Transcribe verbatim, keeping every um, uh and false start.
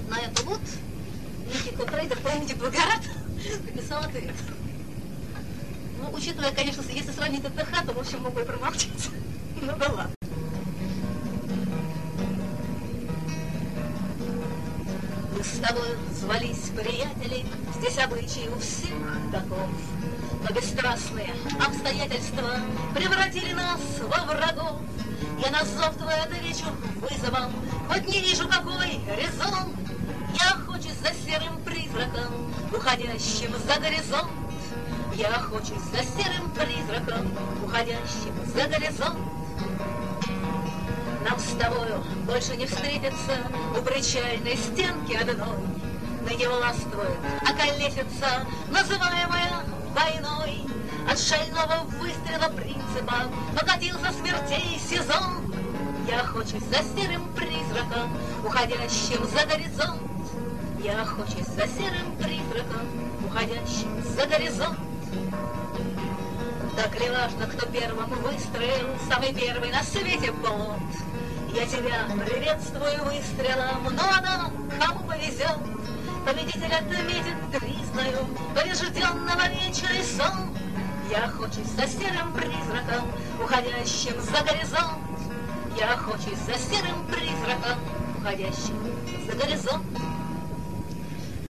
вот на это вот некий котрейдер по имени Багарат написал ответ. Ну, учитывая, конечно, если сравнить ТТХ, то, в общем, могу и промолчать. Ну да ладно. Мы с тобой звались приятели, здесь обычаи у всех таков. Но бесстрастные обстоятельства превратили нас во врагов. Я на зов твой отвечу вызовом, хоть не вижу, какой резон. Я охочусь за серым призраком, уходящим за горизонт. Я охочусь за серым призраком, уходящим за горизонт. Нам с тобою больше не встретиться у причальной стенки одной. Ныне властвует околесица, называемая войной. От шального выстрела принципа покатился смертей сезон. Я охочусь за серым призраком, уходящим за горизонт. Я охочусь за серым призраком, уходящим за горизонт. Так ли важно, кто первым выстроил самый первый на свете плод? Я тебя приветствую выстрелом, но она, кому повезет, победитель отметит признаю побежденного вечера сон. Я охочусь за серым призраком, уходящим за горизонт. Я охочусь за серым призраком, уходящим за горизонт.